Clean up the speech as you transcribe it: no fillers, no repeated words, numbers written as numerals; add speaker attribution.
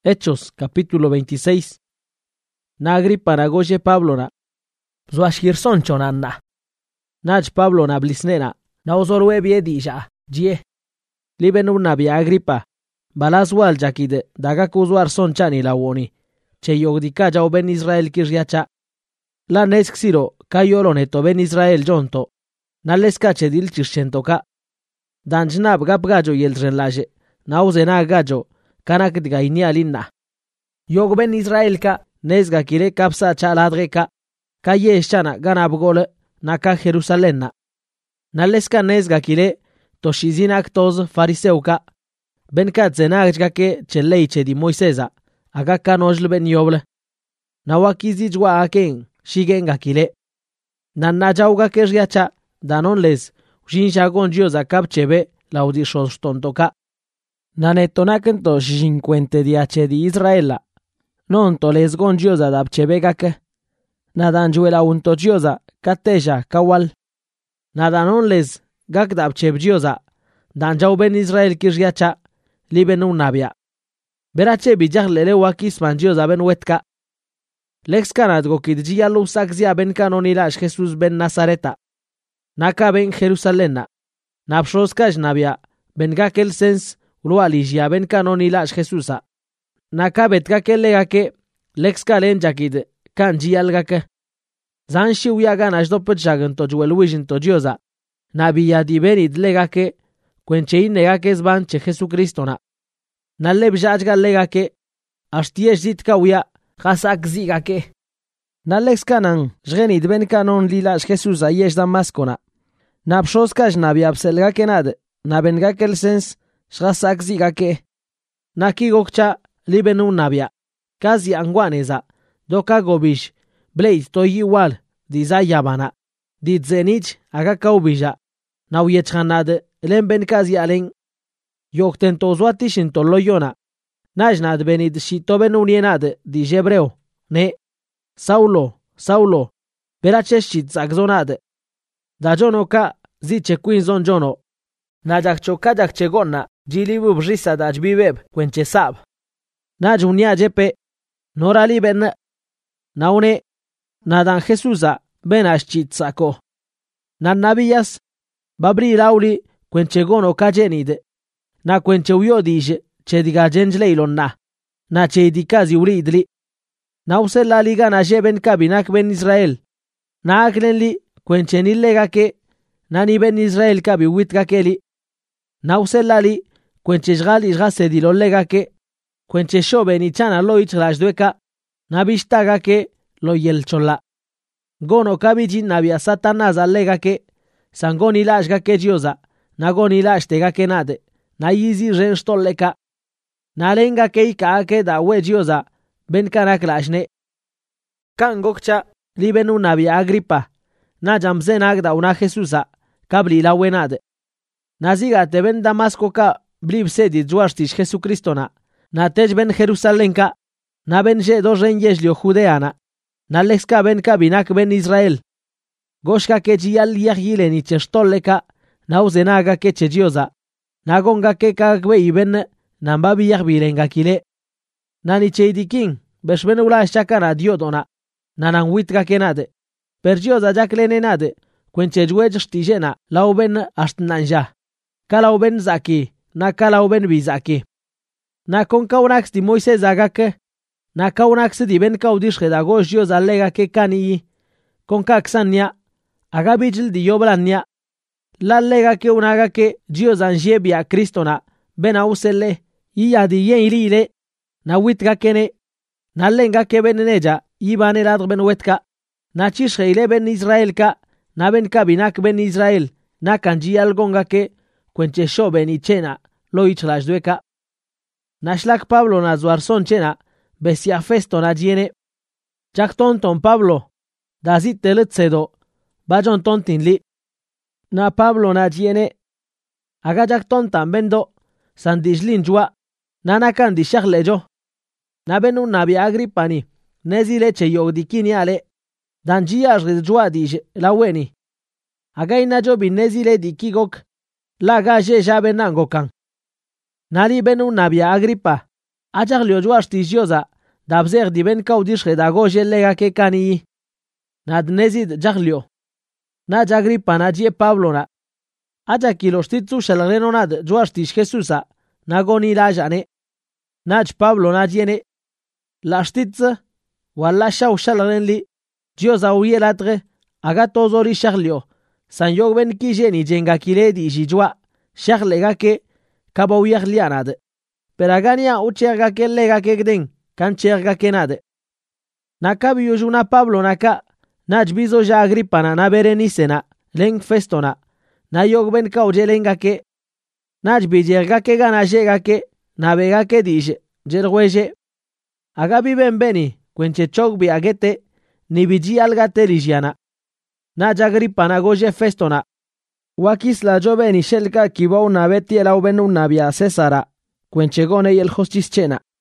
Speaker 1: Hechos, capítulo 26. Na Agripa na goje Pablo na. Zuashirson chonanna. Naj Pablo na blisnena. Na ozorwe biedija. Jie. Libenu nabi Agripa. Balazwal jakide. Daga kuzwar son chani la woni. Che yogdika jau ben Israel kirjacha. La nesksiro kayoloneto ben Israel jonto. Na leskache dil chirshentoka. Danjnab gapgajo yelrenlaje. Na uzena gajo. Kanak diga inialinna. Yog ben Israel ka nezga kire kapsa chaladreka. Ka yeshana ganab gole na ka Jerusalenna. Naleska nezga kire toshizinak toz fariseuka. Ben katzenagga ke cheleiche di Moisesa. Aga kanojl ben yoble. Na wakizijwa aken shigenga kile. Na najauga ke riacha danon les. Ushinshagon dioza kapchebe laudishos tontoka. Nanetonaken to 50 diache di Israela. Non to les gongioza da pchebegake. Nadanjuela unto gioza kateja kawal. Nadanon les gak da pchebgioza. Danjau ben Israel kirjacha liben un nabia. Berache bijak lele wakis mangioza ben wetka. Lex kanat gokidjia lusakzia ben kanonilash Jesus ben Nazareta. Naka ben Jerusalena. Napshoskaj nabia ben gakel sens. Lualijia ben kanonilash Jesusa. Nakabet kakelegake lex kalen jakid kanjialgake. Zanshi uyaganas dopet jaganto jueluijinto dioza. Nabia di benid legake kwenchein negake zbanche Jesucristona. Naleb jajga legake ashtiesh zitka uya hasak zigake. Nalex kanan jgenid ben kanon lilash Jesusa yesh damaskona. Napshoskaj nabia pselgake nad. Nabengakel sens Shrasak zigake. Naki gokcha libenu nabia. Kazi angwaneza. Doka gobish. Blade to igual. Diza yabana. Didzenich aga kaubija. Na uyechanad. Lemben kazi alen. Yokten tozwatishin to loyona. Najnad benid shito benunienad. Di jebreo. Ne. Saulo. Saulo. Beracheshit zagzonad. Da jono ka. Ziche quinzon jono. Najakcho kajakche gonna. Jilibu brisa daj bibeb kwenche sab. Naj unia jepe. Norali ben. Naune. Nadan Jesusa ben ashchit sako. Nan nabiyas. Babri lauli kwenche gono kajenid. Na kwenche uyodij chediga jenjleilon na. Na chedikazi ulidli. Na usella liga na jeben kabinak ben Israel. Na aklenli kwenche nilegake. Nani ben Israel kabi witkakeli. Na usellali kwenche jgal ijgase dilolegake, kwenche shobe ni chana lo ichlashdueka, nabishtagake lo yelchola. Gono kabijin nabia satanaz allegake, sangoni lashgake dioza, nagoni lashtegake nade, na yizi renstolleka. Na lengake ikaake da we dioza, ben kanak lashne. Kangokcha, libenu nabia Agripa, na jamzenag da una Jesusa, kabli la wenade. Nazigate ben Damasco ka blib sedi juashtish Jesucristona. Na tej ben Jerusalenka. Na ben je dojen yeslio Judeana. Na lexka ben kabinak ben Israel. Goshka ke jial yagileni chestolleka. Na uzenaga ke chejioza. Na gonga ke kagwe iben. Na mbabi yagbilenga kile. Na ni cheidikin. Beshben ula shakana diodona. Na nanwitka kenade. Pergioza jaklene nade. Kwenche juejstijena. Lauben astnanja. Kalauben zaki, na kalauben bizaki. Na con kaunax di Moises agake, na kaunax di ben kaudish redagos dios allegake kani, con kaxania, agabijil di yoblania, la legake unagake dios anjebia Kristona, ben auselle, iya di yen ilile, na witkakene, na lengake ben neja, iban eladr ben wetka, na chishreile ben Israelka, na ben kabinak ben Israel, na kanji algongake, kwenche shobe ni chena lo ichlashdueka. Nashlak Pablo na zuarson chena besia festo na jiene. Jak tonton Pablo dazit teletsedo bajon tontin li. Na Pablo na jiene aga jak tontan bendo sandishlin jua nanakan di shaklejo. Na benu nabi Agripani nezile che yogdikini ale danjia jua dij la weni. Aga inajo bin nezile di kigok. La gaje jabe nangokan. Nali benu nabia Agripa. Ajaglio jua xtixioza dabzeg di ben kaudixhe da goje legake kani. Nad nezid jaglio. Na Agripa na jie Pablo na. Aja kilo xtitzu shalgreno nad jua xtix Jesusa na goni lajane. Naj Pablo na jiene. La xtitz wala shaw shalgrenli. Diosa uyelatge aga tozori shaglio. San yog ben kijeni jenga kiledi jijua. Shaglegake kabauyaglianad. Peragania uchergake legake gden kanchergake nad. Nakabi yujuna Pablo naka. Naj bizo ja Agripana na Berenicena leng festona. Na yog ben kauje lengake. Naj bijergake gana jegake na begake dije jerweje. Agabi ben beni kwenche chok bi agete ni biji algate lijiana. Naj Agripana goje festona. Wakis la jo beni shelka kibau na beti el au benu nabia Cesara. Kwenche gone y el hostischena.